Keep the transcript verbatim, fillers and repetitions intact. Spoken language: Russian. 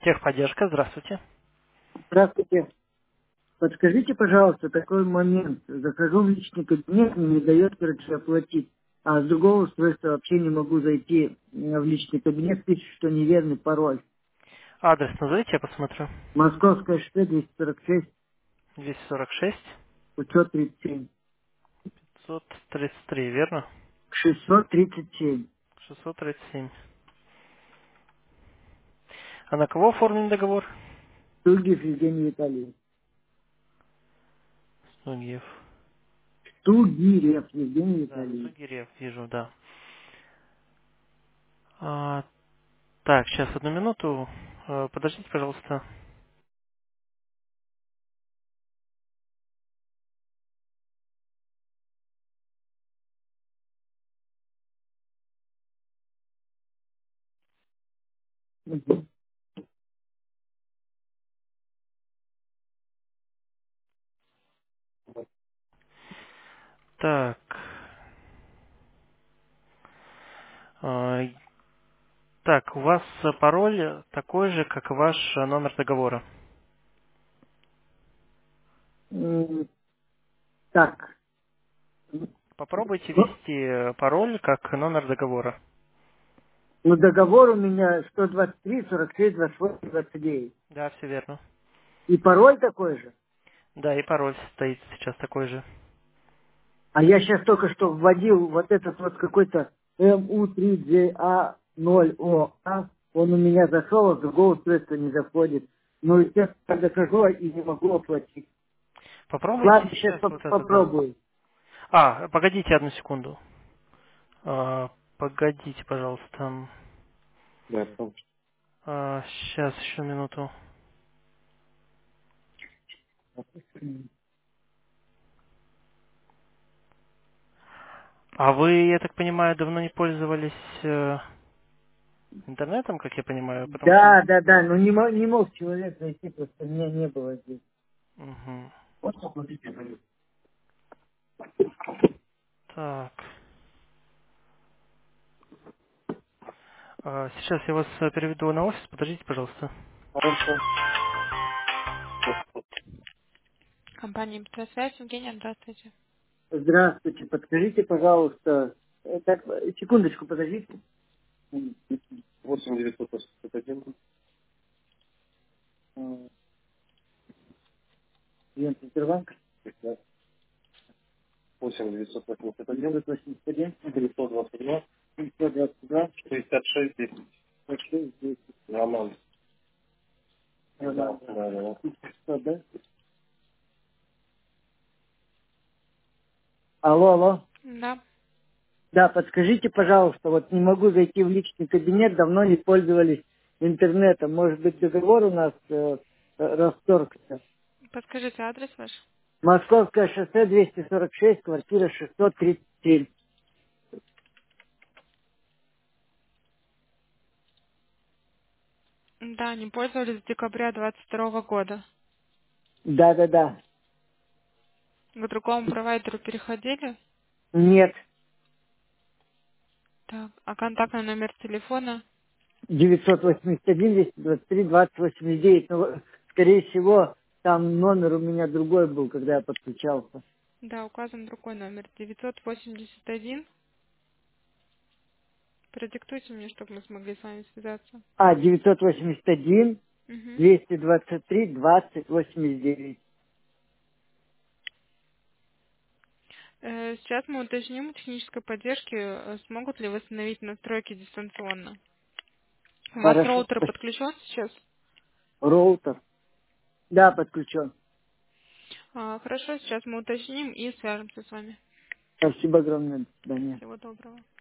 Техподдержка, здравствуйте. Здравствуйте. Подскажите, пожалуйста, такой момент. Захожу в личный кабинет, мне не дает, короче, оплатить. А с другого устройства вообще не могу зайти э, в личный кабинет, пишет, что неверный пароль. Адрес назовите, я посмотрю. Московская шоссе двести сорок шесть, двести сорок шесть, пятьсот тридцать семь. пятьсот тридцать три, верно? шестьсот тридцать семь. шестьсот тридцать семь. А на кого оформлен договор? Тугиев Евгений Витальевич. Сугиев. Тугирев Евгений Да, Витальевич. Сугирев, вижу, да. А, так, сейчас, одну минуту. Э, Подождите, пожалуйста. Мгм. Так. А, так, у вас э, пароль такой же, как и ваш э, номер договора. М, Так. Попробуйте Ну, ввести э, пароль как номер договора. ну, договор у меня сто двадцать три, сорок шесть, двадцать восемь, двадцать девять. Да, все верно. И пароль такой же. Да, и пароль стоит сейчас такой же. А я сейчас только что вводил вот этот вот какой-то эм у три джей а ноль о а. Он у меня зашел, а с другого устройства не заходит. Ну, и сейчас я захожу и не могу оплатить. Попробуйте Ладно, сейчас сейчас поп- вот это, да. попробую. А, погодите одну секунду. А, погодите, пожалуйста. Да, там. А, сейчас, еще минуту. А вы, я так понимаю, давно не пользовались э, интернетом, как я понимаю, потому что... Да, да, да, но не, мо- не мог человек зайти, просто меня не было здесь. Мгм. Вот оплатите, говорю. Так. А, сейчас я вас э, переведу на офис. Подождите, пожалуйста. Хорошо. Компания «Связь», Евгения, здравствуйте. Здравствуйте, подскажите, пожалуйста. Э, Так, э, секундочку, подождите. восемь девятьсот восемьдесят один. Э, Клиент Сбербанка. восемь девятьсот восемьдесят один, восемьдесят один, девятьсот двадцать два, девятьсот двадцать два, шестьдесят шесть, десять. шестьдесят шесть, десять. Роман. Роман, да, да, да. Что, да? Алло, алло. Да. Да, подскажите, пожалуйста, вот не могу зайти в личный кабинет, давно не пользовались интернетом. Может быть, договор у нас э, э, расторгся. Подскажите адрес ваш. Московское шоссе двести сорок шесть, квартира шестьсот тридцать семь. Да, не пользовались с декабря двадцать второго года. Да, да, да. К другому провайдеру переходили? Нет. Так, а контактный номер телефона? девятьсот восемьдесят один, двести двадцать три, двадцать восемьдесят девять. Но, скорее всего, там номер у меня другой был, когда я подключался. Да, указан другой номер. девятьсот восемьдесят один. Продиктуйте мне, чтобы мы смогли с вами связаться. А, девятьсот восемьдесят один, Угу. двести двадцать три, двадцать восемьдесят девять. Э, Сейчас мы уточним у технической поддержки, э, смогут ли восстановить настройки дистанционно. У вас Хорошо. роутер Спасибо. подключен сейчас? Роутер. Да, подключен. А, хорошо, сейчас мы уточним и свяжемся с вами. Спасибо огромное. До свидания. Всего доброго.